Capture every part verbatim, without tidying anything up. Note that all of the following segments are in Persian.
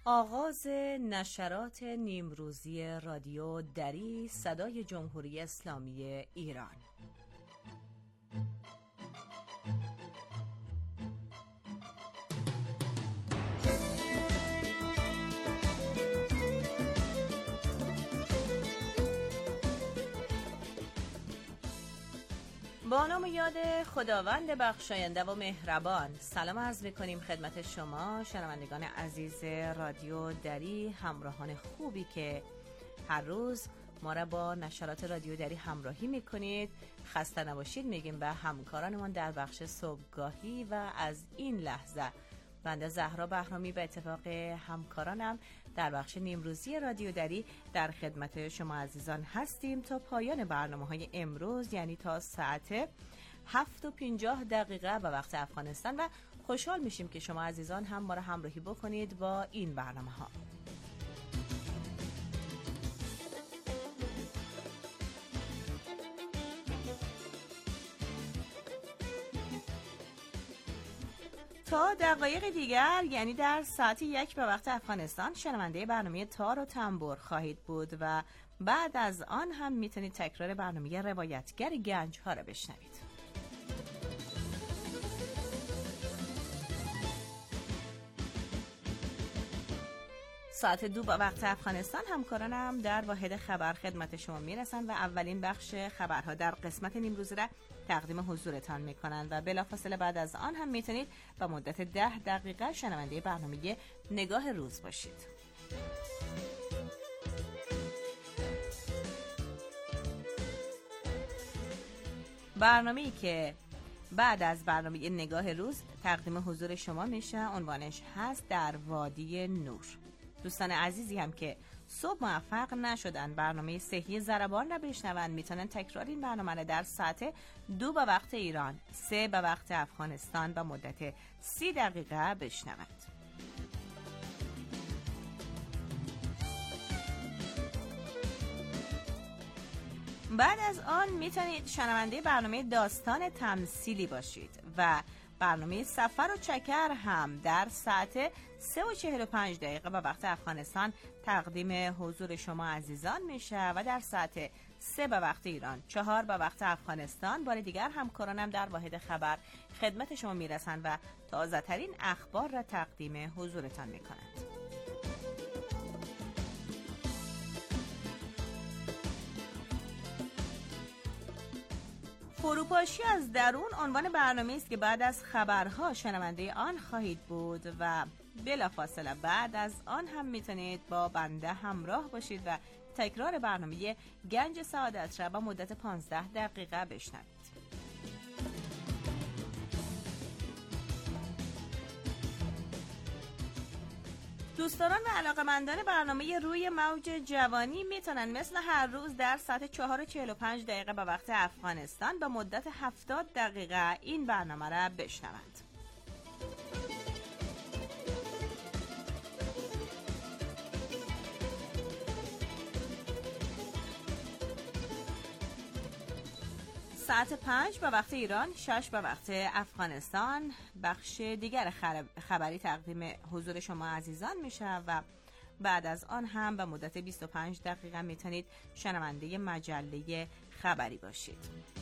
آغاز نشرات نیمروزی رادیو دری صدای جمهوری اسلامی ایران. با نام و یاد خداوند بخشاینده و مهربان سلام عرض می‌کنیم خدمت شما شنوندگان عزیز رادیو دری، همراهان خوبی که هر روز ما را با نشرات رادیو دری همراهی میکنید. خسته نباشید میگیم به همکارانمان در بخش صبحگاهی و از این لحظه بنده زهرا بهرامی به اتفاق همکارانم در بخش نیمروزی رادیو دری در خدمت شما عزیزان هستیم تا پایان برنامه‌های امروز، یعنی تا ساعت هفت و پنجاه دقیقه به وقت افغانستان، و خوشحال میشیم که شما عزیزان هم ما را همراهی بکنید با این برنامه‌ها. تا دقایق دیگر، یعنی در ساعت یک به وقت افغانستان، شنونده برنامه تار و تنبور خواهید بود و بعد از آن هم میتونید تکرار برنامه روایتگر گنج ها را بشنوید. ساعت دو به وقت افغانستان همکارانم در واحد خبر خدمت شما میرسند و اولین بخش خبرها در قسمت نیمروزی را تقدیم حضورتان میکنند و بلافاصله بعد از آن هم میتونید به مدت ده دقیقه شنونده برنامه نگاه روز باشید. برنامه‌ای که بعد از برنامه نگاه روز تقدیم حضور شما میشه عنوانش هست در وادی نور. دوستان عزیزی هم که صبح موفق نشدن برنامه صحی ضربان را بشنون، میتونن تکرار این برنامه را در ساعت دو به وقت ایران، سه به وقت افغانستان به مدت سی دقیقه بشنوند. بعد از آن میتونید شنونده برنامه داستان تمثیلی باشید و برنامه سفر و چکر هم در ساعت سه و چهل و پنج دقیقه به وقت افغانستان تقدیم حضور شما عزیزان میشه و در ساعت سه به وقت ایران، چهار به وقت افغانستان بار دیگر همکارانم در واحد خبر خدمت شما میرسند و تازه ترین اخبار را تقدیم حضورتان میکنند. فروپاشی از درون عنوان برنامه است که بعد از خبرها شنونده آن خواهید بود و بلافاصله بعد از آن هم میتونید با بنده همراه باشید و تکرار برنامه گنج سعادت را با مدت پانزده دقیقه بشنوید. دوستان و علاقمندان برنامه روی موج جوانی میتونن مثل هر روز در ساعت چهار و چهل و پنج دقیقه به وقت افغانستان به مدت هفتاد دقیقه این برنامه را بشنوند. ساعت پنج به وقت ایران، شش به وقت افغانستان بخش دیگر خبری تقدیم حضور شما عزیزان میشه و بعد از آن هم به مدت بیست و پنج دقیقه میتونید شنونده مجله خبری باشید.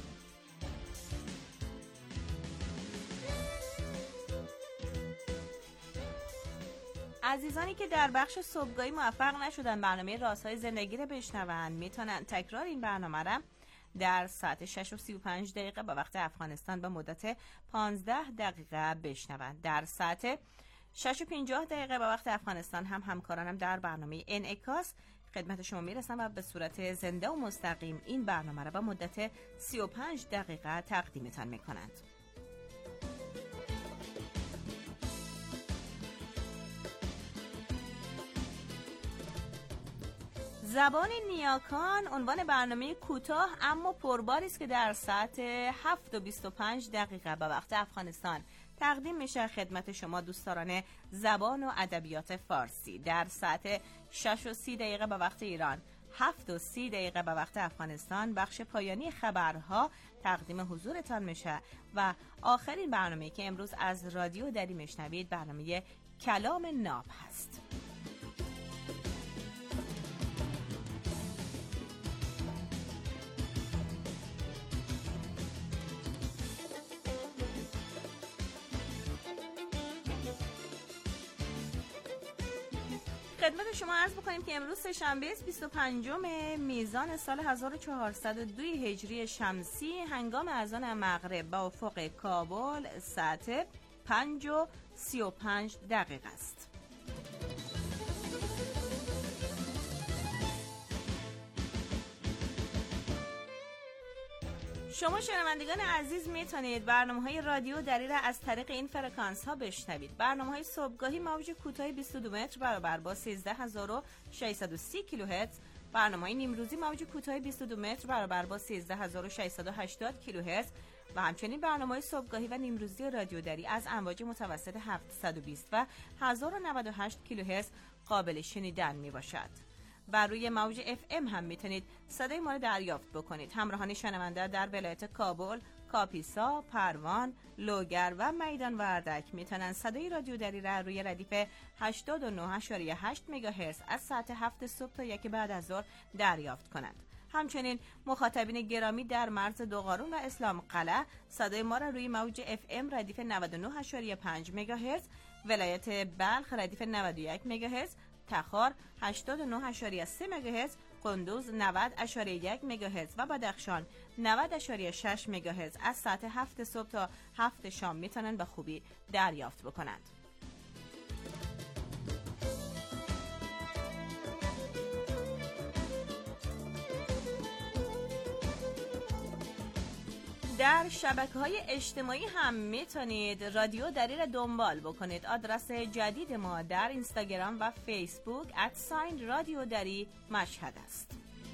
عزیزانی که در بخش صبحگاهی موفق نشدن برنامه رازهای زندگی رو بشنون، میتونن تکرار این برنامه را در ساعت شش و سی و پنج دقیقه به وقت افغانستان به مدت پانزده دقیقه بشنوند. در ساعت شش و پنجاه دقیقه به وقت افغانستان هم همکارانم در برنامه انعکاس خدمت شما میرسن و به صورت زنده و مستقیم این برنامه را به مدت سی و پنج دقیقه تقدیمتان میکنند. زبان نیاکان عنوان برنامه کوتاه اما پرباری است که در ساعت هفت و بیست و پنج دقیقه به وقت افغانستان تقدیم میشه خدمت شما دوستداران زبان و ادبیات فارسی. در ساعت شش و سی دقیقه به وقت ایران، هفت و سی دقیقه به وقت افغانستان بخش پایانی خبرها تقدیم حضورتان میشه و آخرین برنامه که امروز از رادیو دری میشنوید برنامه کلام ناب هست. خدمت شما عرض بکنیم که امروز سه‌شنبه بیست و پنجم میزان سال هزار و چهارصد و دو هجری شمسی، هنگام اذان مغرب با افق کابل ساعت پنج و سی و پنج دقیقه است. شما شنوندگان عزیز میتونید برنامه‌های رادیو دری را از طریق این فرکانس ها بشنوید. برنامه‌های صبحگاهی موج کوتاه بیست و دو متر برابر با سیزده هزار و ششصد و سی کیلوهرتز، برنامه‌های نیمروزی موج کوتاه بیست و دو متر برابر با سیزده هزار و ششصد و هشتاد کیلوهرتز و همچنین برنامه‌های صبحگاهی و نیمروزی رادیو دری از امواج متوسط هفتصد و بیست و هزار و نود و هشت کیلوهرتز قابل شنیدن میباشد. بر روی موج اف ام هم میتونید صدای ما رو دریافت بکنید. همراهان شنونده در ولایت کابل، کاپیسا، پروان، لوگر و میدان وردک میتونن صدای رادیو دری را روی ردیف هشتاد و نه ممیز هشت مگاهرتز از ساعت هفت صبح تا یک بعد از ظهر دریافت کنند. همچنین مخاطبین گرامی در مرز دوقارون و اسلام قلعه صدای ما را روی موج اف ام ردیف نود و نه ممیز پنج مگاهرتز، ولایت بلخ ردیف نود و یک مگاهرتز، تخار هشتاد و نه ممیز سه مگاهرتز، قندوز نود ممیز یک مگاهرتز و بدخشان نود ممیز شش مگاهرتز از ساعت هفت صبح تا هفت شام میتونن به خوبی دریافت بکنند. در شبکه‌های اجتماعی هم میتونید رادیو دری را دنبال بکنید. آدرس جدید ما در اینستاگرام و فیسبوک @ساین رادیو دری مشهد است.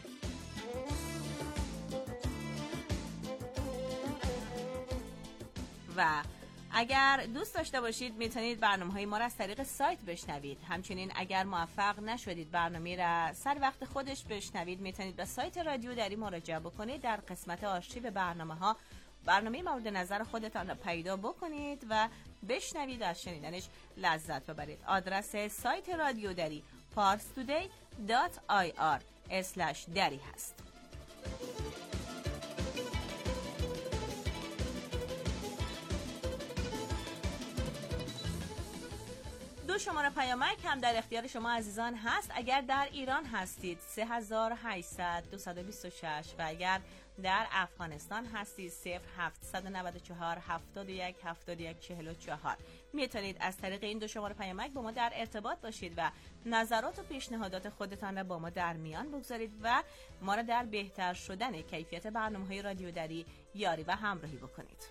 و اگر دوست داشته باشید میتونید برنامه‌های ما را از طریق سایت بشنوید. همچنین اگر موفق نشدید برنامه را سر وقت خودش بشنوید، میتونید به سایت رادیو دری مراجعه بکنید. در قسمت آرشیو برنامه‌ها برنامه مورد نظر خودتان را پیدا بکنید و بشنوید و از شنیدنش لذت ببرید. آدرس سایت رادیو دری پارس تودی دات آی آر اسلش دری هست. دو شماره پیامک هم در اختیار شما عزیزان هست. اگر در ایران هستید سه هزار و هشتصد دویست و بیست و شش و اگر در افغانستان هستید صفر هفتصد و نود و چهار هفتاد و یک هفتاد و یک چهل و چهار. میتونید از طریق این دو شماره پیامک با ما در ارتباط باشید و نظرات و پیشنهادات خودتان را با ما در میان بگذارید و ما را در بهتر شدن کیفیت برنامه‌های رادیو دری یاری و همراهی بکنید.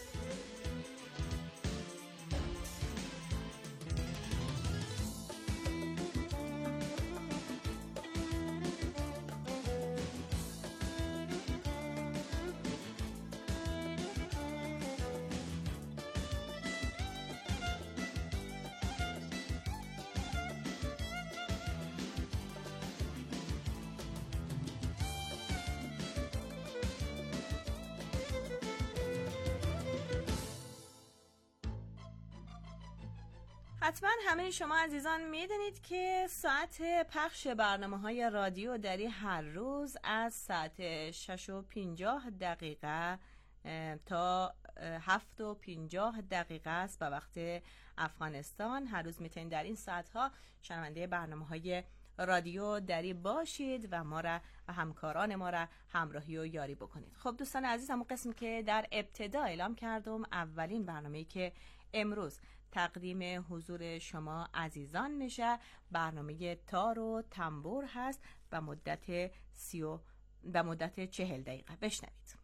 حتما همه شما عزیزان میدونید که ساعت پخش برنامه‌های رادیو دری هر روز از ساعت شش و پنجاه دقیقه تا هفت و پنجاه دقیقه است به وقت افغانستان. هر روز میتونید در این ساعت‌ها شنونده برنامه‌های رادیو دری باشید و ما را و همکاران ما را همراهی و یاری بکنید. خب دوستان عزیز، همون قسمی که در ابتدا اعلام کردم، اولین برنامه‌ای که امروز تقدیم حضور شما عزیزان میشه برنامه تار و تنبور هست و مدت سی و به مدت چهل دقیقه. بشنوید.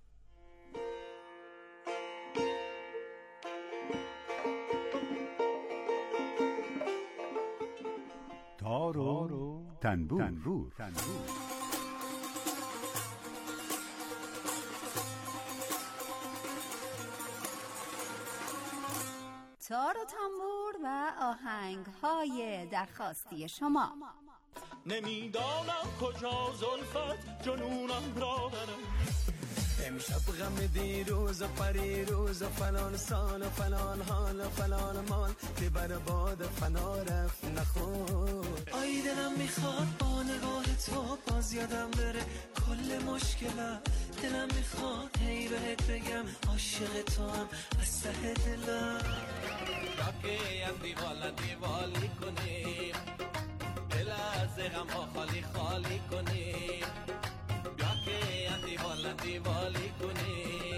تار و تنبور, تنبور. تنبور. تار و تنبور و آهنگ های درخواستی شما. نمیدانم کجا زلفت جنونم را برم، امشب غم دیروز و پریروز و فلان سال و فلان حال و فلان مال که بر باد فنا رفت نخور. آی دلم میخواد با نگاه تو باز یادم بره کل مشکلم، دلم میخواد هی بهت بگم عاشق تو هم از ته دلم. راکه هم دیوالا دیوالی کنیم، لحظه غم ها خالی خالی کنیم، بیا که اندیوال اندیوالی کنیم.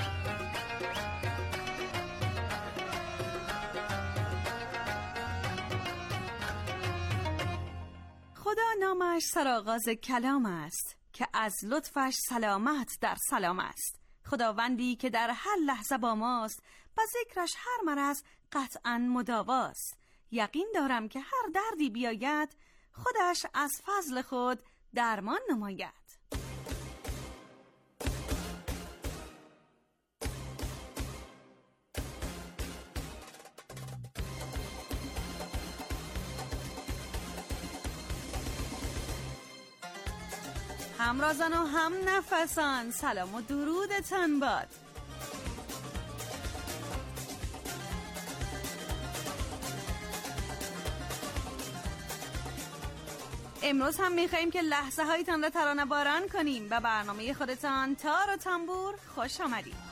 خدا نامش سرآغاز کلام است که از لطفش سلامت در سلام است. خداوندی که در هر لحظه با ماست و ذکرش هر مرض قطعاً مداواست. یقین دارم که هر دردی بیاید خودش از فضل خود درمان نماید. همرازان و هم نفسان، سلام و درودتان باد. امروز هم میخواییم که لحظه هایتان را ترانه باران کنیم. به برنامه خودتان تار و تنبور خوش آمدید.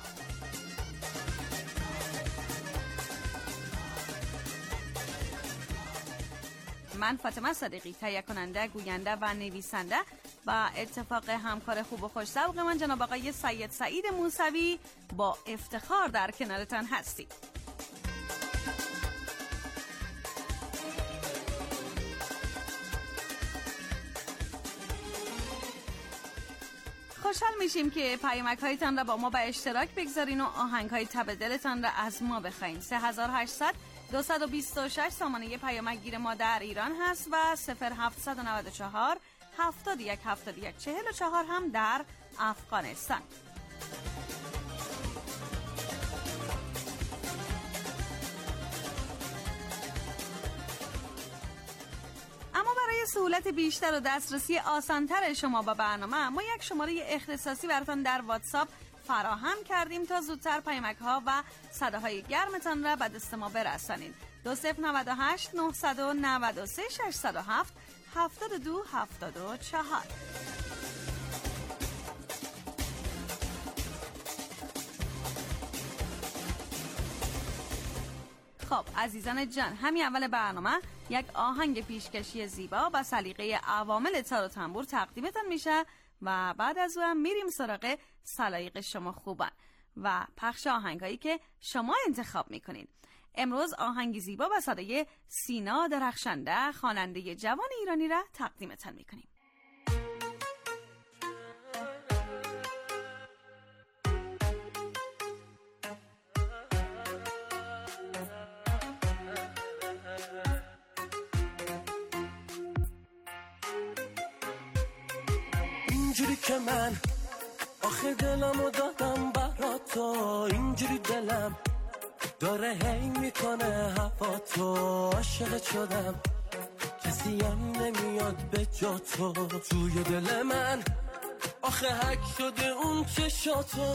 من فاطمه صدیقی، تهیه کننده، گوینده و نویسنده و اتفاق همکار خوب و خوش ذوق من جناب آقای سید سعید موسوی با افتخار در کنارتان هستیم. خوشحال میشیم که پیامک هایتان را با ما به اشتراک بگذارین و آهنگ های تب دلتان را از ما بخواین. سه هزار و هشتصد دویست و بیست و شش سامانه پیامک گیر ما در ایران هست و صفر هفتصد و نود و چهار هفتاد و یک هفتاد و یک چهل و چهار هم در افغانستان. اما برای سهولت بیشتر و دسترسی آسانتر شما به برنامه، ما یک شماره اختصاصی براتون در واتساپ فراهم کردیم تا زودتر پیامک ها و صداهای گرمتان را به دست ما برسانید. دو صفر نود و هشت نهصد و نود و سه ششصد و هفت هفتاد و دو هفتاد و چهار. خب عزیزان جان، همین اول برنامه یک آهنگ پیشکشی زیبا با سلیقه عوامل تار و تنبور تقدیمتان میشه و بعد از اون میریم سراغ سلایق شما خوبان و پخش آهنگایی که شما انتخاب میکنین. امروز آهنگی زیبا با صدای سینا درخشنده، خواننده جوان ایرانی را تقدیمتان میکنیم. اینجوری که من آخه دلمو دادم برات تو، اینجوری دلم داره هی میکنه هوا تو، عاشقت شدم کسی هم نمیاد به جا تو، توی دل من آخه حک شده اون چشاتو،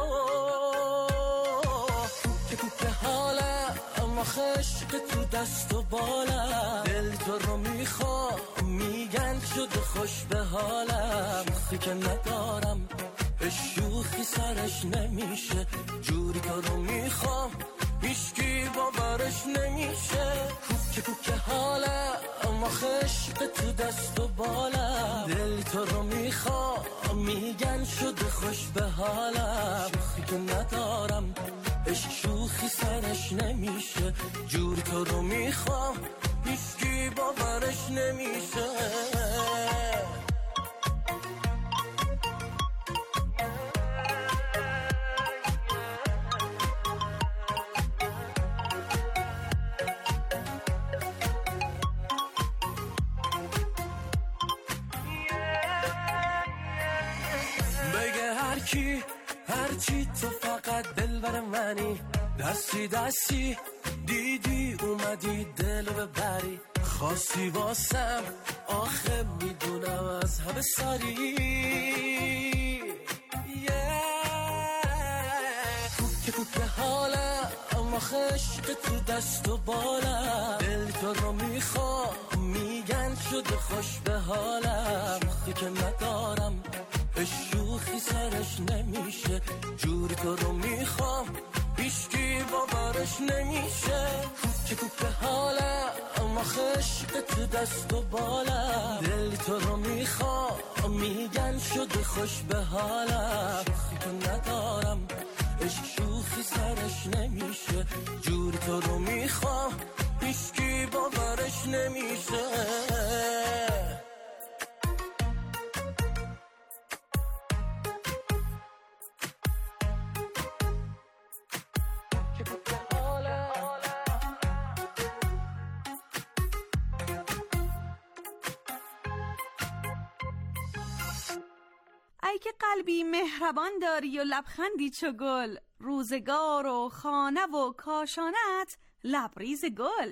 که کوکه حالم آخه عشق تو دست و بالم، دل تو رو میخوام میگن شده خوش به حالم، شوخی که ندارم شوخی سرش نمیشه، جوری تو رو میخوام هیچکی باورش نمیشه، کوکه کوکه حالم آخه عشق تو دست و بالم، دل تو رو میخوام میگن شده خوش به حالم، شوخی که ندارم عشق شوخی سرش نمیشه، جوری تو رو میخوام هیچکی باورش نمیشه. هرچی تو فقط دلبر منی، دستی دستی دیدی اومدی دلو ببری، خاصی واسم آخه میدونم از همه سری، کوکه کوکه حالم آخه عشق تو دست و بالم، دل تو رو میخوام میگن شده خوش به حالم، شوخی که ندارم شوخی سرش نمیشه، جوری تو رو میخوام هیچکی باورش نمیشه، کوکه کوکه حالم دارم آخه عشق تو دست و بالم، دل تو رو میخوام میگن شده خوش به حالم، شوخی تو ندارم عشق شوخی سرش نمیشه، جوری تو رو میخوام هیچکی باورش نمیشه. ای که قلبی مهربان داری و لبخندی چو گل، روزگار و خانه و کاشانت لبریز گل.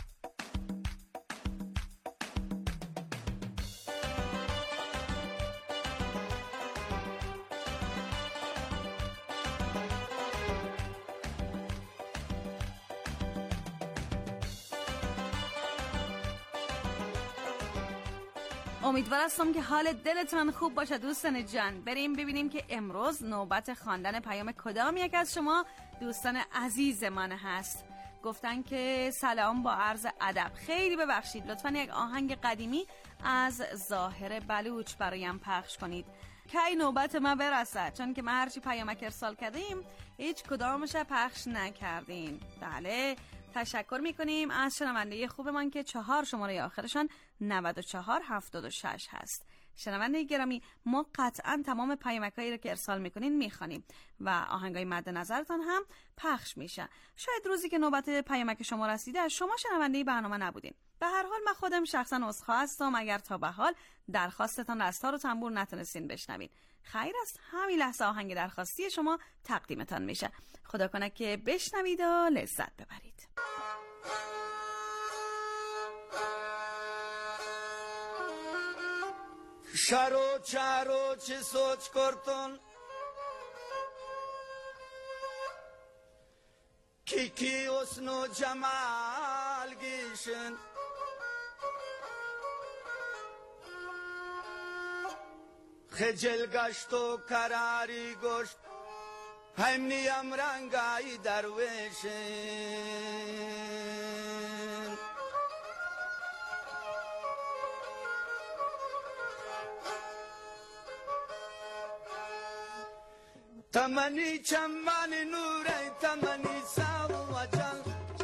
امیدوار هستم که حال دلتان خوب باشه دوستان جان. بریم ببینیم که امروز نوبت خواندن پیام کدام یک از شما دوستان عزیزمان هست. گفتن که سلام با عرض ادب، خیلی ببخشید لطفاً یک آهنگ قدیمی از ظاهر بلوچ برایم پخش کنید. کی نوبت ما برسه، چون که ما هرچی پیامک ارسال کردیم هیچ کدامش پخش نکردین. بله تشکر میکنیم از شنونده خوبمان که چهار شماره آخرشان نود و چهار هفتاد و شش هست. شنونده گرامی، ما قطعا تمام پیامکایی رو که ارسال میکنین میخوانیم و آهنگای مد نظرتان هم پخش میشه. شاید روزی که نوبت پیامک شما رسیده از شما شنونده برنامه نبودین. به هر حال من خودم شخصا عذرخواه هستم اگر تا به حال درخواستتان از تار و تنبور نتونستین بشنوین. خیر است، همین لحظه آهنگ درخواستی شما تقدیمتان میشه. خدا کنه که بشنوید و لذت ببرید. شرو چارو چه سوچ کرتون کی کی اسنو جمال گیشن خجل گشت و کراری گشت همنی امرنگای درویشن تمنی چمن نوره تمنی ساو وجل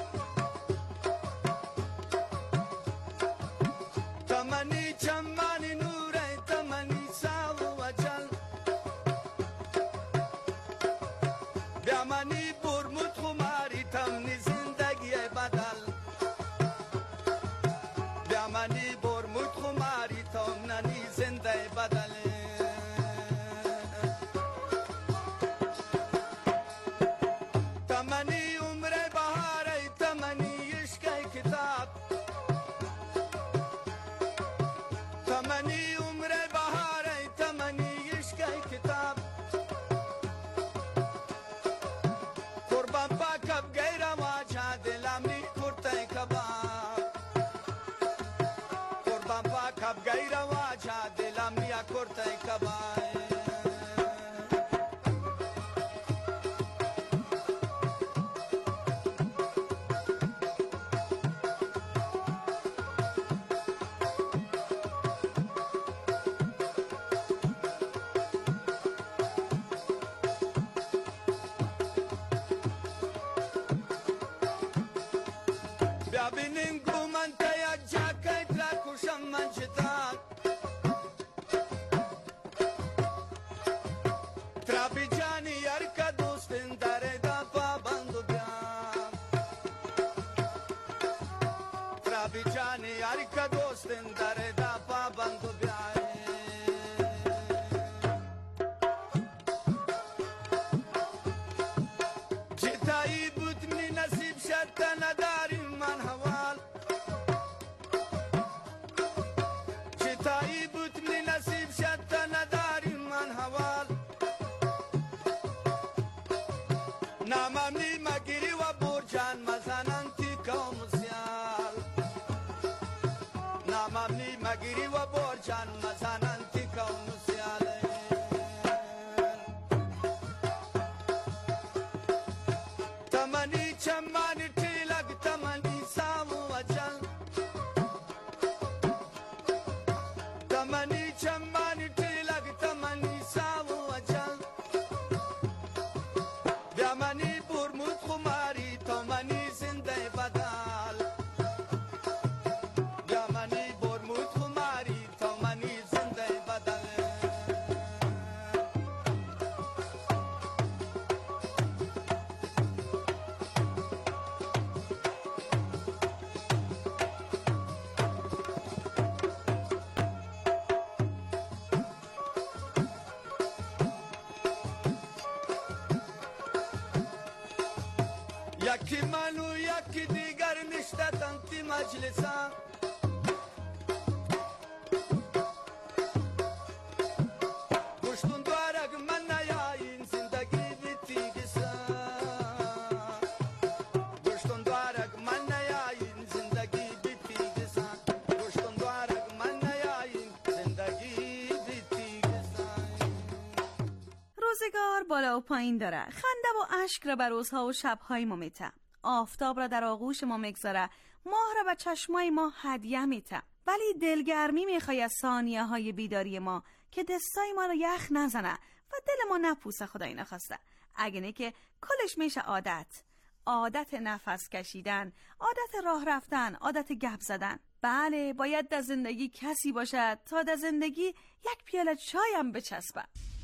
تمنی چمن نوره تمنی ساو وجل بیامنی برمود خماری تمنی زندگی بدل بیامنی برمود خماری تمنی زندگی بدل تمنی عمر بهاره تمنی عشق کتاب تمنی عمر بهاره تمنی عشق کتاب قربان پاکب غیر واجه دلمی کرته کباب قربان پاکب غیر واجه دلمی کرته کباب ببینین گومن تیا جاکای ترا کشم من چتان ترا بیجانی یار کا دوستن داره دا پابندو بیام ترا بیجانی یار کا دوستن داره دا پابندو بیام جتایی بود می نصیب شد نداری من حوال جتایی بود می نصیب شد نداری من حوال ناممی مگیری و برجان مزنن تی کام سیال ناممی مگیری و برجان مزنن تی کام سیال تمنی چمانی تیلگ تمنی سامو وجل چمانی تیلگ تمانی ساو اجل بیا منی برمود خماری تا منی زنده بدل بیا منی برمود خماری تا منی زنده بدل یکی منو یکی دیگر نشتتن تی مجلسا گشتون دوارگ من نیاین زندگی بیتیگسا گشتون دوارگ من نیاین زندگی بیتیگسا گشتون دوارگ من نیاین زندگی بیتیگسا روزگار بالا و پایین داره، خنده و اشک را بر روزها و شبهای ما میته، آفتاب را در آغوش ما میگذاره، ماه را به چشمای ما هدیه میته، ولی دلگرمی میخوای از ثانیه های بیداری ما که دستای ما رو یخ نزنه و دل ما نپوسه. خدای نخواسته. اگه نه که کلش میشه عادت، عادت نفس کشیدن، عادت راه رفتن، عادت گپ زدن. بله، باید در زندگی کسی باشد تا در زندگی یک پیاله چای هم بچسبه.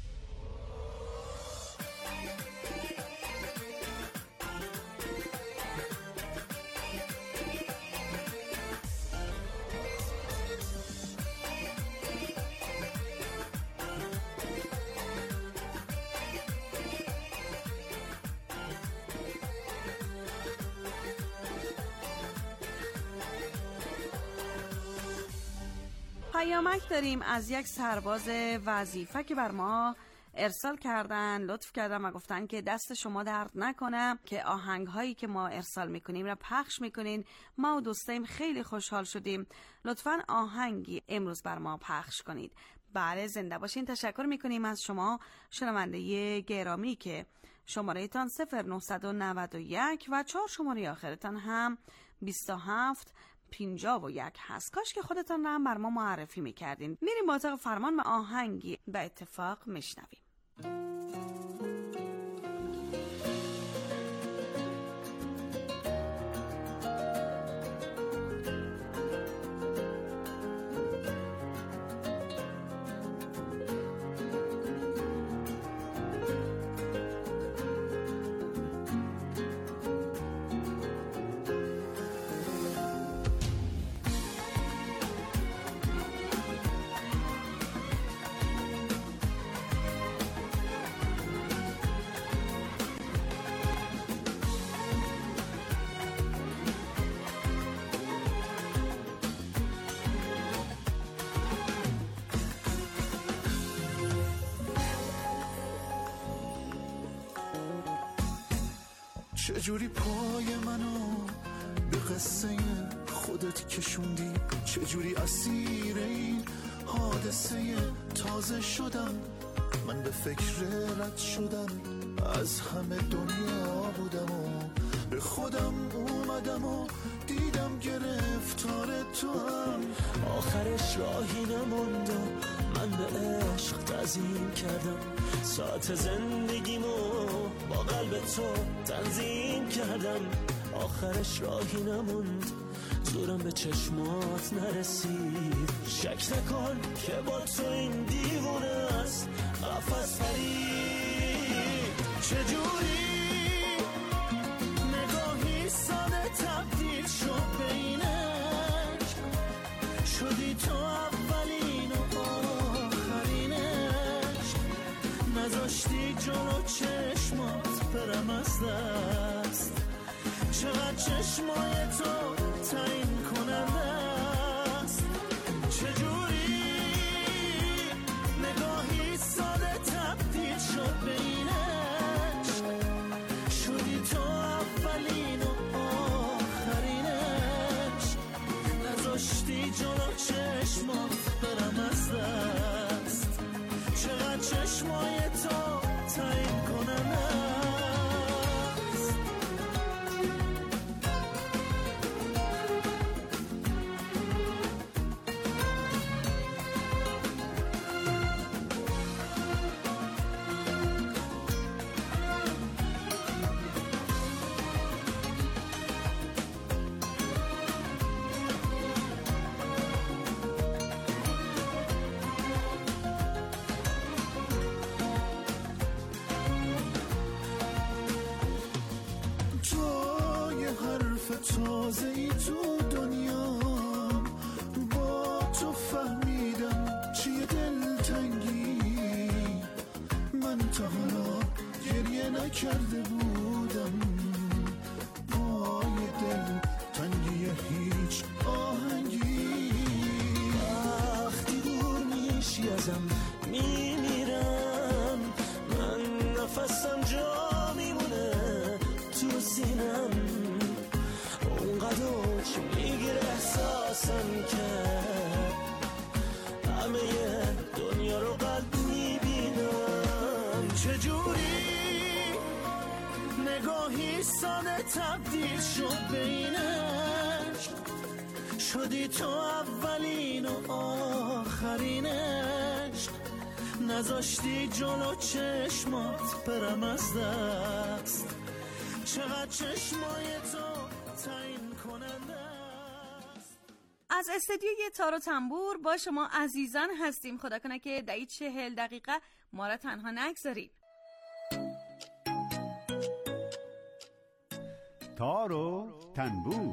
پیامک داریم از یک سرباز وظیفه که بر ما ارسال کردن، لطف کردن و گفتن که دست شما درد نکنه که آهنگ هایی که ما ارسال میکنیم را پخش میکنین. ما و دوستایم خیلی خوشحال شدیم. لطفاً آهنگی امروز بر ما پخش کنید. بله، زنده باشین. تشکر میکنیم از شما شنونده گرامی که شماره تان صفر نهصد و نود و یک و چهار شماره آخرتان هم بیست و هفت پنجاه و یک هست. کاش که خودتان را هم بر ما معرفی میکردین. میریم با اتاق فرمان و آهنگی به اتفاق میشنویم. چجوری پای منو به قصه خودت کشوندی، چجوری اسیر این حادثه تازه شدم. من به فکر رد شدم از همه دنیا بودم و به خودم اومدم و دیدم گرفتار تو هم. آخرش راهی نموند و من به عشق تعظیم کردم، ساعت زندگیمو با قلب تو تنظیم کردم. آخرش راهی نموند، زورم به چشمات نرسید. شک نکن که با تو این دیوونه است قفس پرید. چجوری نگاهی ساده تبدیل شد به این عشق، شدی تو اولین و آخرینش. نذاشتی جلو چشمات برم از دست، چقدر چشمای تو تعیین کننده است. چجوری نگاهی ساده تبدیل شد به این عشق، شدی تو اولین و آخرینش. نذاشتی جلو چشمات برم از دست، چقدر چشمای تو تعیین کننده است. تازه ای تو دنیا، با تو فهمیدم چیه دلتنگی. من تا حالا گریه نکرده بودم با یه دل تنگی هیچ آهنگی. وقتی دور میشی ازم میمیرم، من نفسم جا میمونه تو سینم، اونقدر چی میگیره احساسم که همه دنیا رو قلب میبینم. چجوری نگاهی ساده تبدیل شد بینش، شدی تو اولین و آخرینش، نذاشتی جلو چشمات برم از دست، چقدر چشمای تو تعیین کننده است. از استدیوی تار و تنبور با شما عزیزان هستیم. خدا کنه که دهی چهل دقیقه ما را تنها نگذارید. تار و تنبور.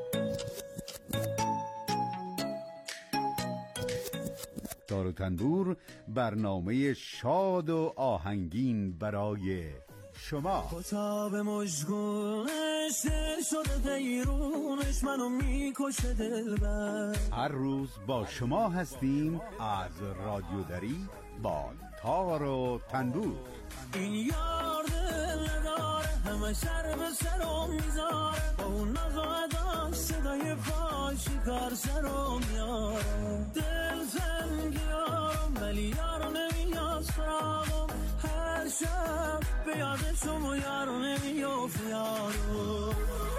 تار و تنبور برنامه شاد و آهنگین برای شما. کتاب مشگونش دل شده دیرونش منو میکشه دلبر. هر روز با شما هستیم از رادیو دری با تار و تنبور. این یار دل نداره همه سر به سرم میذاره، با اون نزاداش صدای فاشی کار سرم میاره. دل زنگی یارم ولی یارو نمیاد سراغم، هر شب به یادشم و یارو نمیافت یارو.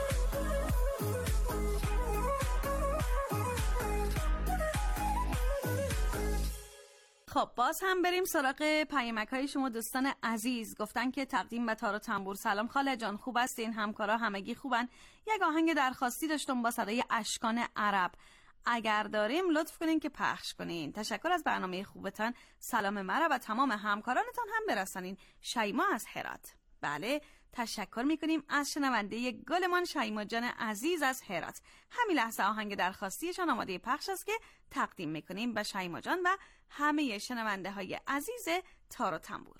خب باز هم بریم سراغ پیامک‌های شما دوستان عزیز. گفتن که تقدیم به تار و تنبور. سلام خاله جان، خوب هستین؟ همکارا همگی خوبن؟ یک آهنگ درخواستی داشتم با صدای اشکان عرب، اگر داریم لطف کنین که پخش کنین. تشکر از برنامه خوبتان. سلام مرا و تمام همکارانتان هم برسانین. شیما از هرات. بله تشکر میکنیم از شنونده گلمان شیما جان عزیز از هرات. همین لحظه آهنگ درخواستیشان آماده پخش است که تقدیم میکنیم به شیما جان و همه شنونده های عزیز تار و تنبور.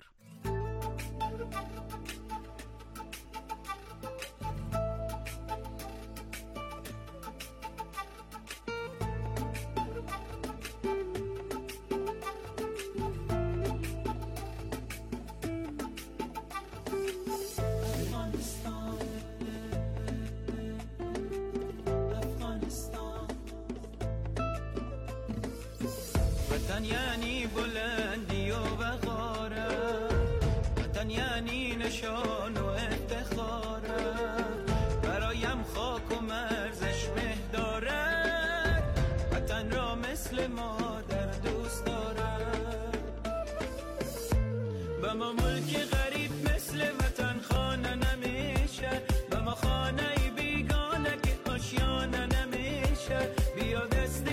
وطن یعنی بلندی و وقاره، وطن یعنی نشان و افتخاره، برایم خاک و مرزش مهداره، وطن را مثل مادر دوست داره. به ما ملک غریب مثل وطن خانه نمیشه، به ما خانه بیگانه که آشیانه نمیشه. بیا دست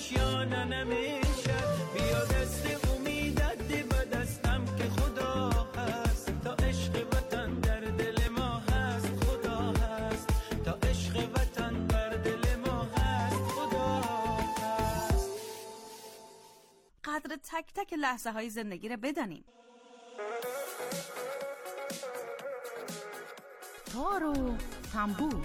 آشیانه نمیشه. بیا دست امیدت دی به دستم که خدا هست، تا عشق وطن در دل ما هست خدا هست، تا عشق وطن در دل ما هست خدا هست. قدر تک تک لحظه های زندگی رو بدانیم. تار و تنبور.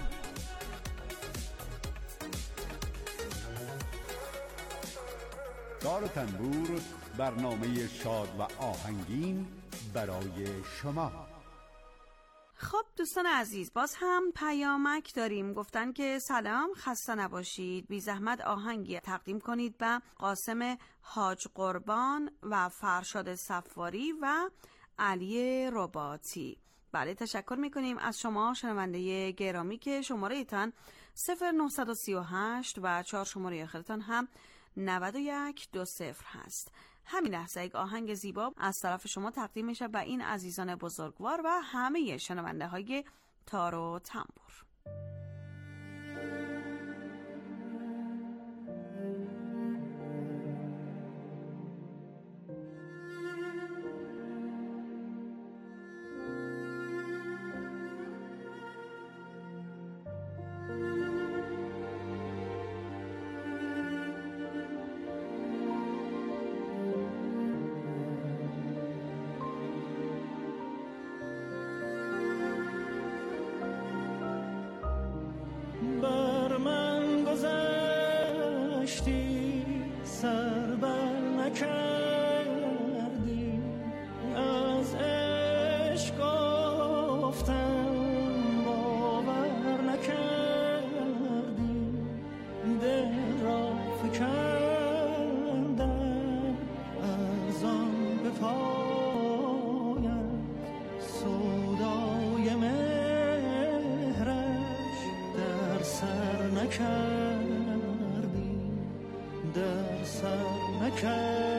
تار و تنبور، برنامه شاد و آهنگین برای شما. خب دوستان عزیز، باز هم پیامک داریم. گفتن که سلام، خسته نباشید، بی زحمت آهنگی تقدیم کنید به قاسم حاج قربان و فرشاد صفاری و علی رباطی. بله، تشکر میکنیم از شما شنونده گرامی که شماره ایتان صفر نه سه هشت و چهار شماره آخرتان هم نود و یک دو صفر هست. همین لحظه یک آهنگ زیبا از طرف شما تقدیم میشه به این عزیزان بزرگوار و همه شنونده های تار و تنبور. بر من گذشتی سر بر نکردی، از عشق گفتم باور نکردی، دل را فکندم از آن به پایم سودای مهرش در سر نکردی، در سر نکردی.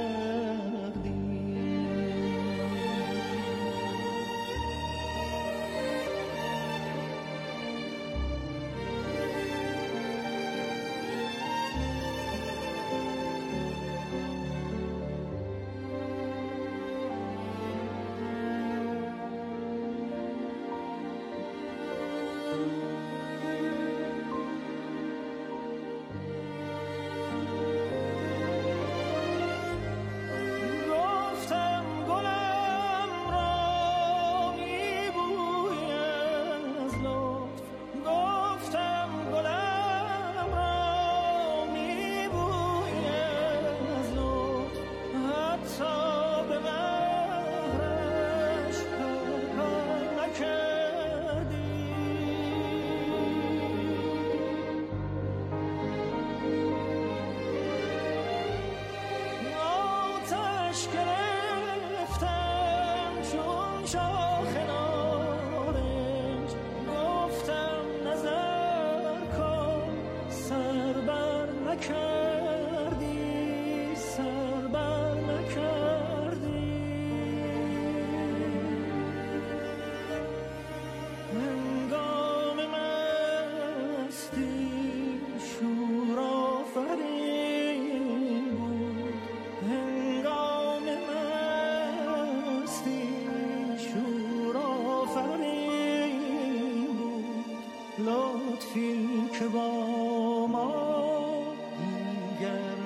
لطفی که با ما دیگر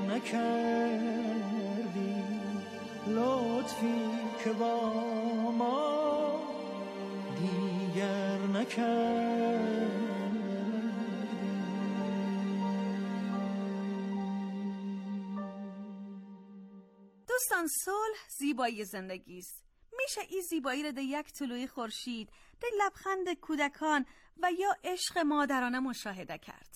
نکردی، لطفی که با ما دیگر نکردی. دوستان، صلح زیبایی زندگی است. میشه این زیبایی را در یک طلوع خورشید، در لبخند کودکان و یا عشق مادرانه مشاهده کرد.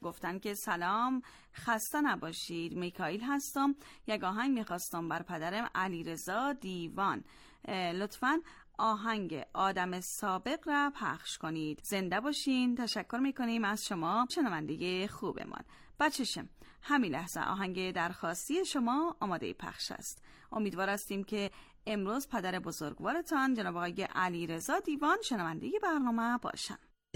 گفتن که سلام، خسته نباشید، میکائیل هستم. یک آهنگ میخواستم بر پدرم علیرضا دیوان، لطفاً آهنگ آدم سابق را پخش کنید. زنده باشین. تشکر میکنیم از شما شنونده خوبمان. بچه‌شم همین لحظه آهنگ درخواستی شما آماده پخش است. امیدوار هستیم که امروز پدر بزرگوارتان جناب آقای علیرضا دیوان شنونده برنامه باشن.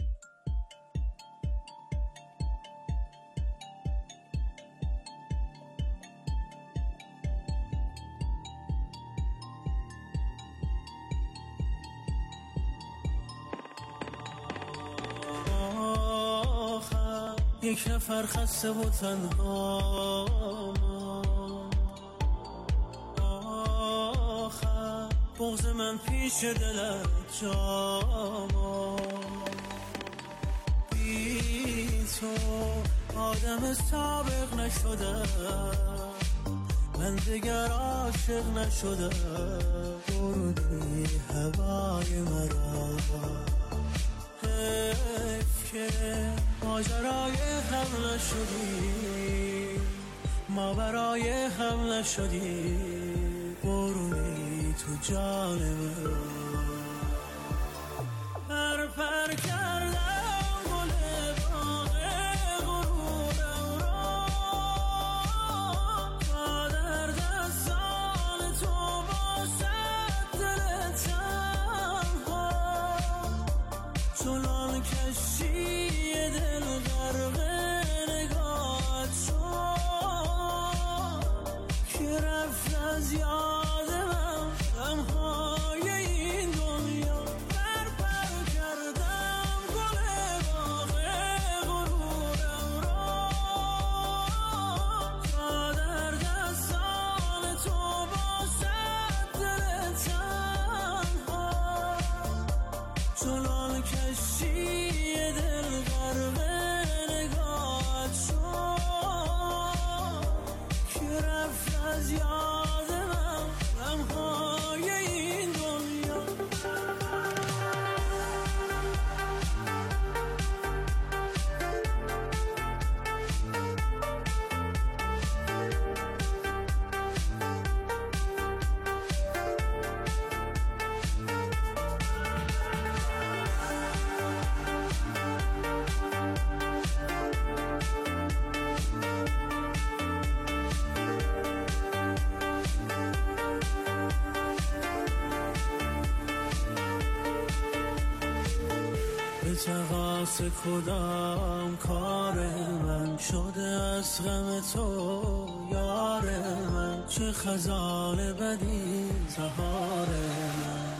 یک نفر خسته و تنها، آخر بغض من پیش دلت جاما، بی تو آدم سابق نشدم، من دیگر عاشق نشدم، بردی هوای مرا، حیف که ماجرای هم نشدی، ما برای هم نشدی، برونی تو جان من. پر پر کردم گل باغ غرورم را، تا در دستان تو باشد دل تنها، چنان کشی دل غرق نگاهت شد که رفت از یاد من غمهای این دنیا. پر پر کردم گل باغ غرورم را، تا در دستان تو باشد دل تنها، چنان کشی دل غرق نگاهت شد که رفت از یاد من غمهای این دنیا. به تقاس کدام کار من شده از غم تو یار من، چه خزان بدی سهار من،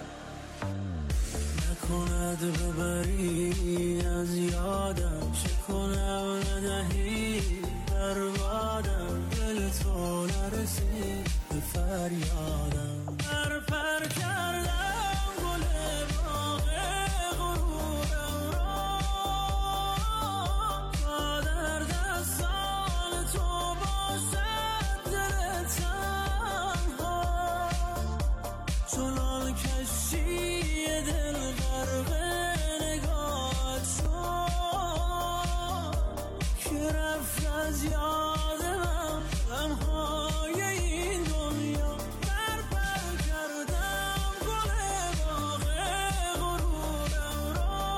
نکند ببری از یادم، چه کنم ندهی بربادم، دل تو نرسید به فریادم. پر پر کردم گل باغ غرورم را، تا در دستان تو باشد دل تنها، چنان کشی دل غرق نگاهت شد که رفت از یاد من غمهای این دنیا. پر پر کردم گل باغ غرورم را،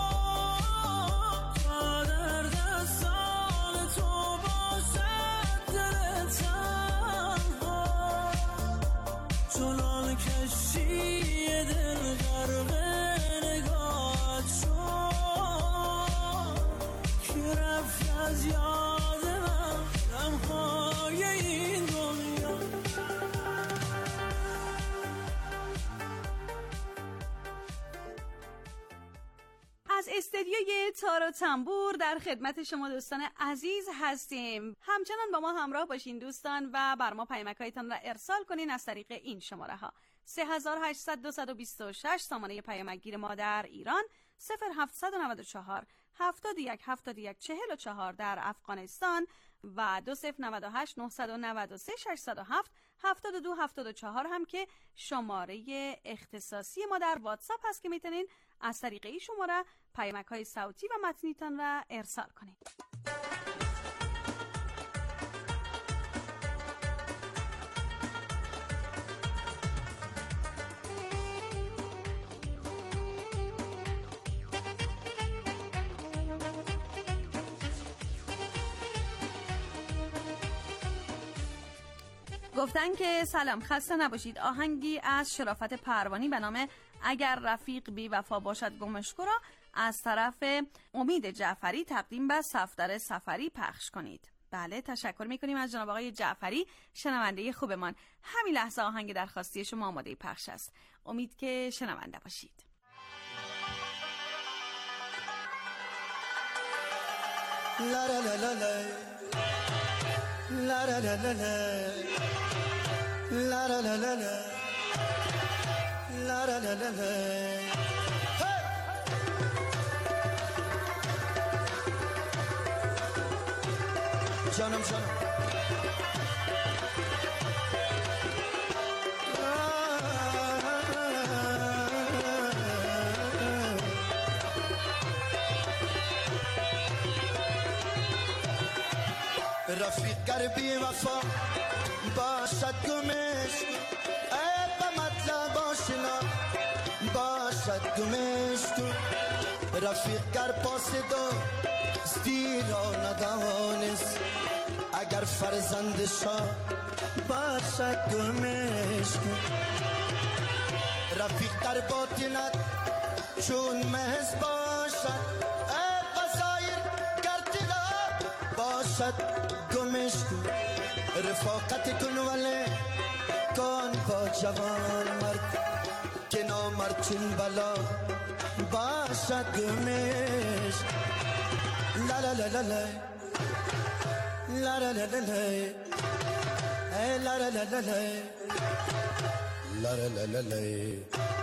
تا در دستان تو باشد دل تنها، چنان کشی دل غرق نگاهت شد که رفت از یاد من غمهای این دنیا. از استدیوی تار و تنبور در خدمت شما دوستان عزیز هستیم. همچنان با ما همراه باشین دوستان و بر ما پیامک‌هایتان را ارسال کنین از طریق این شماره ها: سه هشت صفر صفر دو دو شش سامانه پیامک‌گیر ما در ایران، صفر هفت نه چهار هفت یک هفت یک چهار چهار در افغانستان و دو صفر نود و هشت نه نه سه شش صفر هفت هفتاد و دو هفتاد و چهار هم که شماره اختصاصی ما در واتساپ هست که میتونین از طریق این شماره پیامک های صوتی و متنیتان را ارسال کنین. گفتن که سلام، خسته نباشید. آهنگی از شرافت پروانی به نام اگر رفیق بی وفا باشد گمش را از طرف امید جعفری تقدیم به صفدر سفری پخش کنید. بله، تشکر میکنیم از جناب آقای جعفری، شنونده خوبمان. همین لحظه آهنگ درخواستی شما آماده پخش است. امید که شنونده باشید. لا لا لا لا لا لا لا لا لا لا لا لا لا لا لا لا لا جانم جانم رفیق گر بی وفا باشد گمش به مطلب آشنا باشد گمش تو رفیق گر پاس دو ستی را ندانست اگر فرزند شاه باشد گمش تو رفیق در باطنت چون مهز باشد بسایر گرتلا باشد گمش تو رفاقت کن ولی کن با جوان مرد که نامرد چون بلا باشد گمش لا لا لا لا لا لا لا لا لا لا لا لا لا لا لا لا لا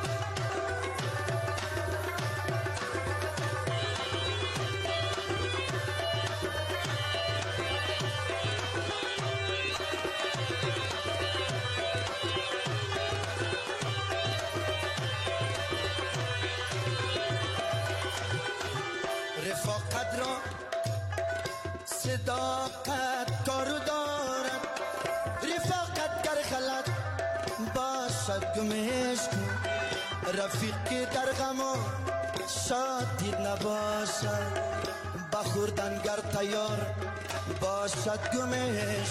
رفاقت را صداقت کارو دارد رفاقت گر غلط باشد گمش کن رفیقی در غم و شادی نباشد بخوردن گر تیار باشد گمش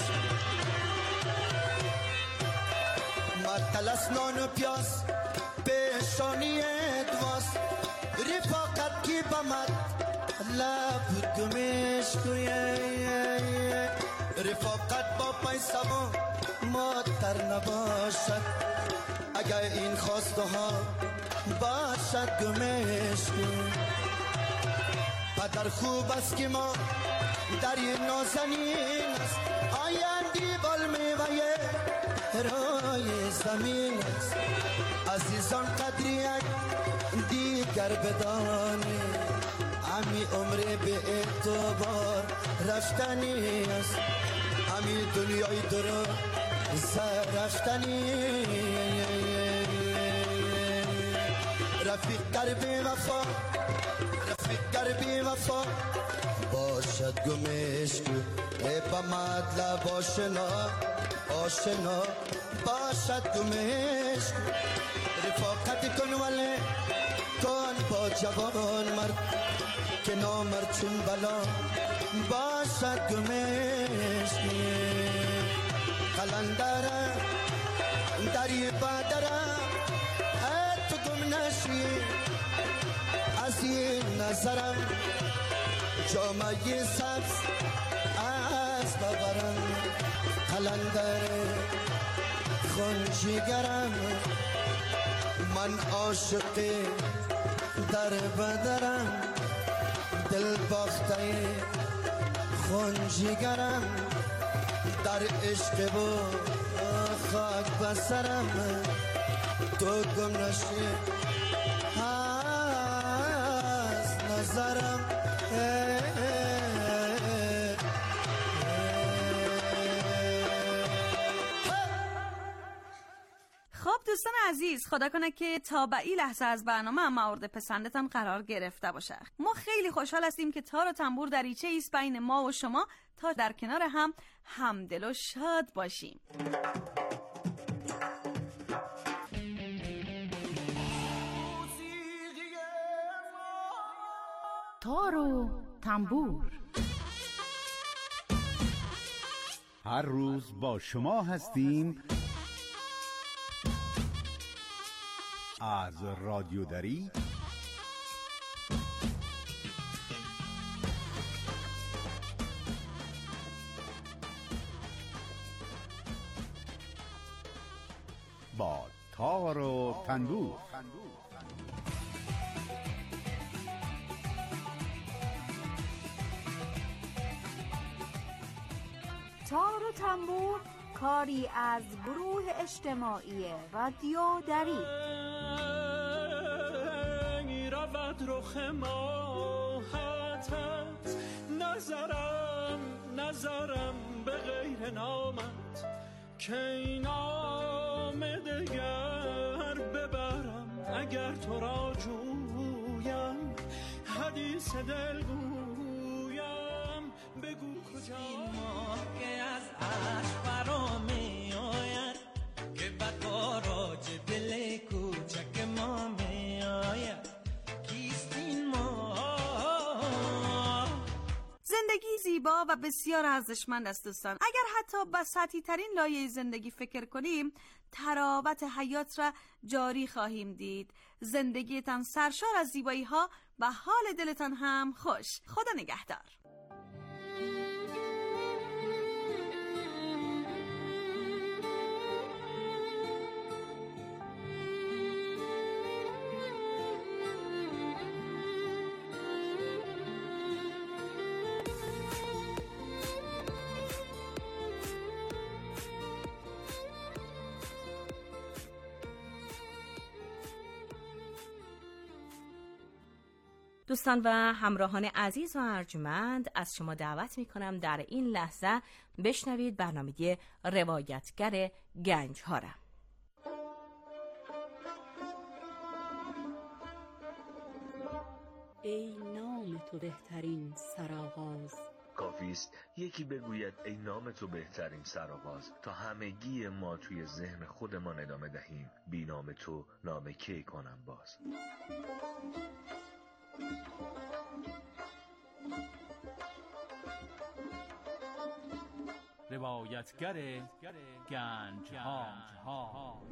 مطلس نان و پیاز پیشانی ادواست رفاقت کی بمد لب گمش کویه رفاقت با پیسه و مادر نباشد اگر این خواسته ها باشد گمش کن پدر خوب است که ما در این نازنین است آیندی بال میوه رای زمین است عزیزان قدری دیگر بدانی همی عمر به اعتبار رفتنی است همی دنیای درو سر رفتنی رفیق در بی وفا رفیق در بی وفا باشد گمش کو با مطلب آشنا آشنا باشد گمش کو رفاقت کن ولی کن با جوان مرد که نامرد چون بلا باشد گمش قلندرم دری بدرم تو گم نشی از این نظرم جامعه سبز از ببرم قلندر خونجیگرم من عاشق در بدرم دل باخته خونجیگرم در عشق و خاک بسرم تو گم نشی از نظرم دوستان عزیز، خدا کنه که تا به این لحظه از برنامه مورد پسندتان قرار گرفته باشه. ما خیلی خوشحال هستیم که تار و تنبور دریچه ایست بین ما و شما تا در کنار هم همدل و شاد باشیم. تار و تنبور هر روز با شما هستیم از رادیو دری با تار و تنبور. تار و تنبور کاری از گروه اجتماعی رادیو دری. رود رخ ماهتت، نظرم نظرم به غیر نامت، که این نام دگر ببرم اگر تو را جویم، حدیث دل گویم بگو کجا. این ماه که از عشق فرا می آید، که بقاراج دل کوچک ما می آید، کیست این ماه؟ زندگی زیبا و بسیار ارزشمند است دوستان. اگر حتی به سطحی ترین لایه زندگی فکر کنیم، تراوت حیات را جاری خواهیم دید. زندگیتان سرشار از زیبایی ها و حال دلتان هم خوش. خدا نگهدار. دوستان و همراهان عزیز و ارجمند، از شما دعوت می کنم در این لحظه بشنوید برنامه روایتگر گنج ها را. ای نام تو بهترین سرآغاز، کافیست یکی بگوید ای نام تو بهترین سرآغاز، تا همگی ما توی ذهن خودمان ادامه دهیم بی نام تو نام کی کنم باز. روایتگر گنج ها.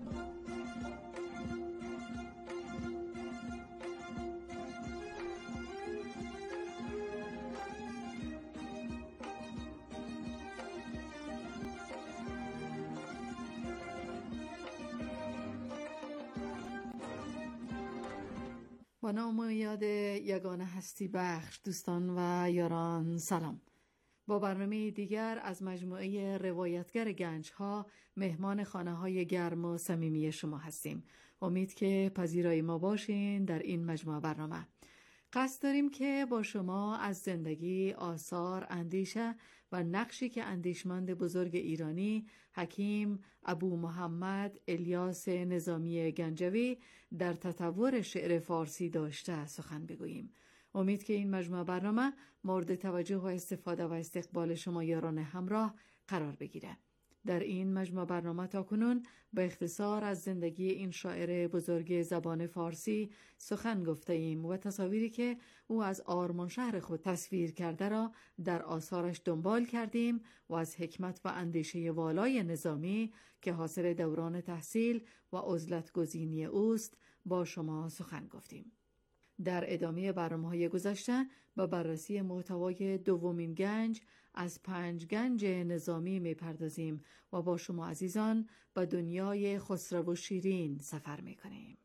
با نام و یاد یگانه هستی بخش دوستان و یاران سلام. با برنامه دیگر از مجموعه روایتگر گنج ها مهمان خانه های گرم و صمیمی شما هستیم. امید که پذیرای ما باشین در این مجموعه برنامه. قصد داریم که با شما از زندگی، آثار، اندیشه و نقشی که اندیشمند بزرگ ایرانی حکیم ابو محمد الیاس نظامی گنجوی در تطور شعر فارسی داشته سخن بگوییم. امید که این مجموعه برنامه مورد توجه و استفاده و استقبال شما یاران همراه قرار بگیره. در این مجموعه برنامه تاکنون به اختصار از زندگی این شاعر بزرگ زبان فارسی سخن گفته ایم و تصاویری که او از آرمان شهر خود تصویر کرده را در آثارش دنبال کردیم و از حکمت و اندیشه والای نظامی که حاصل دوران تحصیل و عزلت گزینی اوست با شما سخن گفتیم. در ادامه برنامه‌های گذشته به بررسی محتوای دومین گنج از پنج گنج نظامی می‌پردازیم و با شما عزیزان به دنیای خسرو و شیرین سفر می‌کنیم.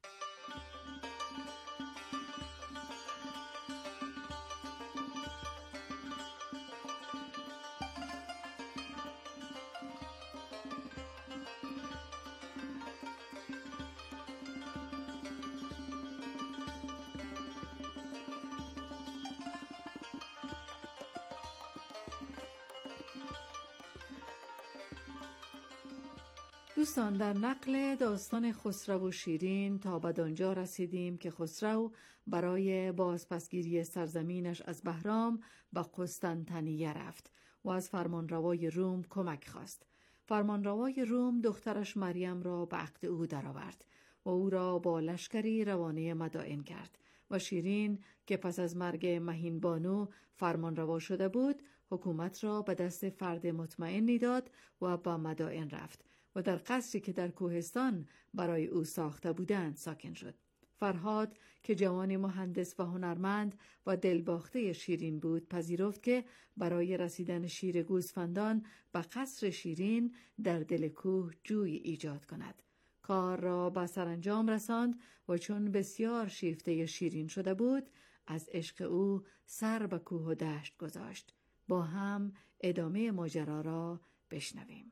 دوستان، در نقل داستان خسرو و شیرین تا بدانجا رسیدیم که خسرو برای بازپسگیری سرزمینش از بهرام به قسطنطنیه رفت و از فرمانروای روم کمک خواست. فرمانروای روم دخترش مریم را به عقد او درآورد و او را با لشکری روانه مدائن کرد و شیرین که پس از مرگ مهین بانو فرمانروا شده بود، حکومت را به دست فرد مطمئنی داد و به مدائن رفت و در قصری که در کوهستان برای او ساخته بودند ساکن شد. فرهاد که جوانی مهندس و هنرمند و دلباخته شیرین بود، پذیرفت که برای رسیدن شیر گوسفندان به قصر شیرین در دل کوه جوی ایجاد کند. کار را به سرانجام رساند و چون بسیار شیفته شیرین شده بود، از عشق او سر به کوه و دشت گذاشت. با هم ادامه ماجرا را بشنویم.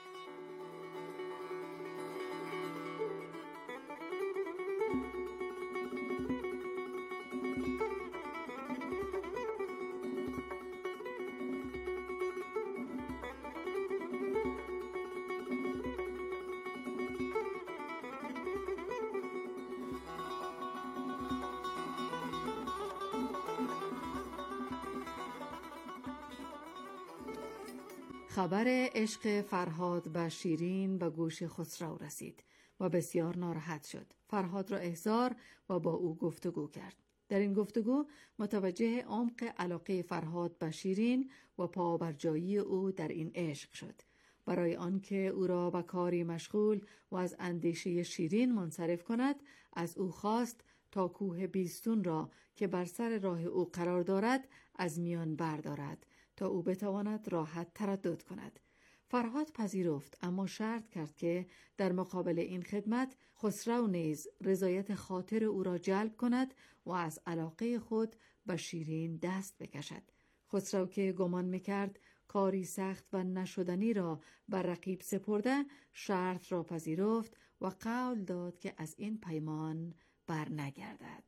خبر عشق فرهاد به شیرین به گوش خسرو رسید و بسیار ناراحت شد. فرهاد را احضار و با او گفتگو کرد. در این گفتگو متوجه عمق علاقه فرهاد به شیرین و پابرجایی او در این عشق شد. برای آنکه او را به کاری مشغول و از اندیشه شیرین منصرف کند، از او خواست تا کوه بیستون را که بر سر راه او قرار دارد از میان بردارد تا او بتواند راحت تردد کند. فرهاد پذیرفت، اما شرط کرد که در مقابل این خدمت خسرو نیز رضایت خاطر او را جلب کند و از علاقه خود به شیرین دست بکشد. خسرو که گمان میکرد کاری سخت و نشدنی را بر رقیب سپرده، شرط را پذیرفت و قول داد که از این پیمان بر نگردد.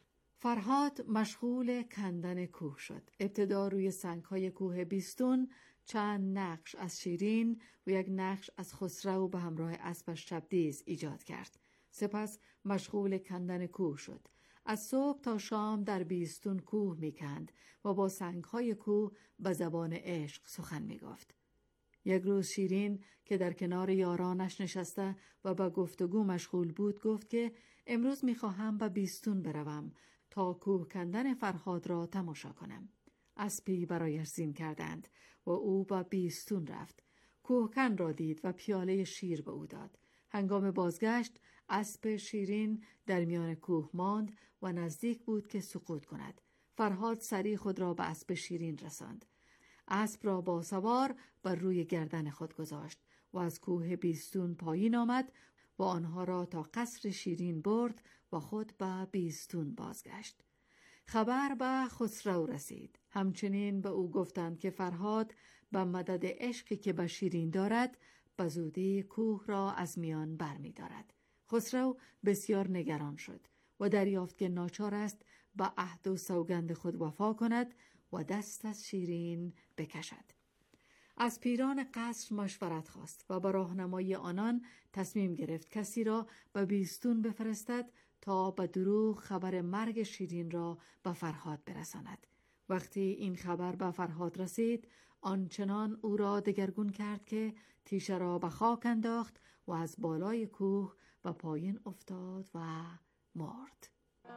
فرهاد مشغول کندن کوه شد. ابتدا روی سنگ‌های کوه بیستون چند نقش از شیرین و یک نقش از خسرو به همراه اسبش شبدیز ایجاد کرد. سپس مشغول کندن کوه شد. از صبح تا شام در بیستون کوه می‌کند و با سنگ‌های کوه به زبان عشق سخن می‌گفت. یک روز شیرین که در کنار یارانش نشسته و با گفتگو مشغول بود، گفت که امروز می‌خواهم به بیستون بروم تا کوه کندن فرهاد را تماشا کنم. اسبی برایش زین کردند و او با بیستون رفت. کوهکن را دید و پیاله شیر به او داد. هنگام بازگشت اسب شیرین در میان کوه ماند و نزدیک بود که سقوط کند. فرهاد سریع خود را به اسب شیرین رساند. اسب را با سوار بر روی گردن خود گذاشت و از کوه بیستون پایین آمد و آنها را تا قصر شیرین برد و خود به بیستون بازگشت. خبر به خسرو رسید. همچنین به او گفتند که فرهاد به مدد عشقی که به شیرین دارد به زودی کوه را از میان برمی دارد. خسرو بسیار نگران شد و دریافت که ناچار است به عهد و سوگند خود وفا کند و دست از شیرین بکشد. از پیران قصر مشورت خواست و با راهنمایی آنان تصمیم گرفت کسی را به بیستون بفرستد تا به دروغ خبر مرگ شیرین را به فرهاد برساند. وقتی این خبر به فرهاد رسید، آنچنان او را دگرگون کرد که تیشه را به خاک انداخت و از بالای کوه به پایین افتاد و مرد.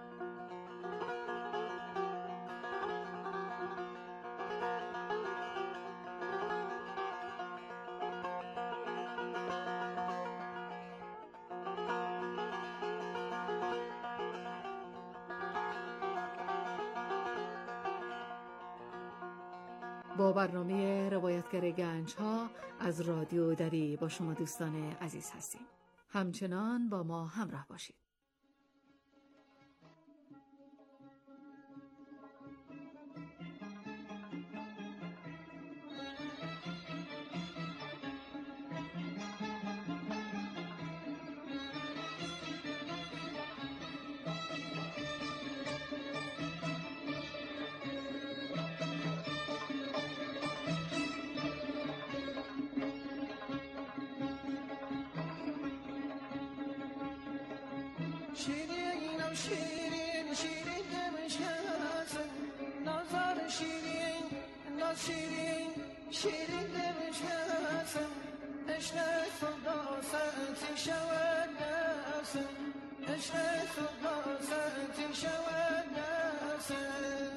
با برنامه روایتگر گنج ها از رادیو دری با شما دوستان عزیز هستیم. همچنان با ما همراه باشید. شیرینم شیرین شیرین دمشکسم نازار شیرین ناز شیرین شیرین دمشکسم عشق صدا سنتی شود نفسم عشق صدا سنتی شود نفسم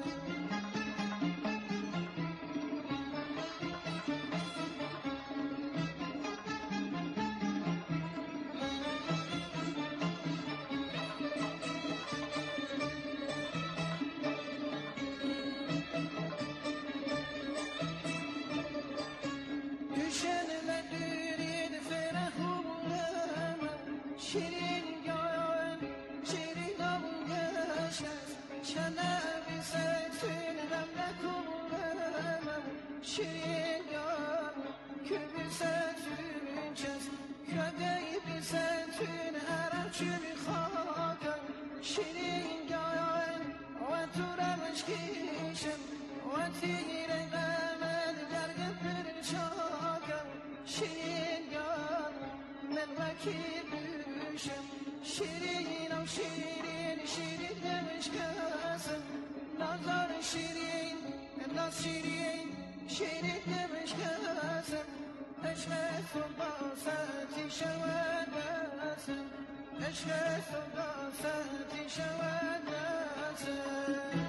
شیرینم شیرین شیرین دمشکسم نازار شیرین ناز شیرین شیرین دمشکسم عشق صدا سنتی شود نفسم عشق صدا سنتی شود نفسم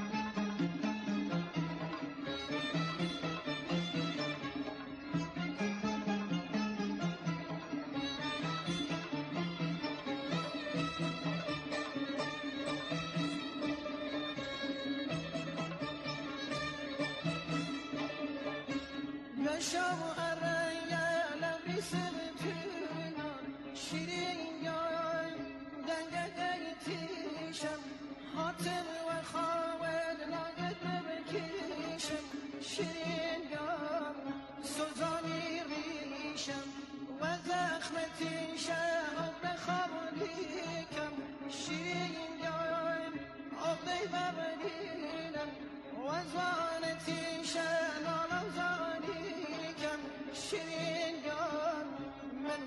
شام هرنگ لبی سبتونان شیرین یای دنگ دیتیشم حاتم و خواهد لاغت ببکیشم شیرین یای سوزانی ریشم و زخمتیشم آب بخوابیکم شیرین یای آب ببرینم و زوانتیشم آلم زانی شیرین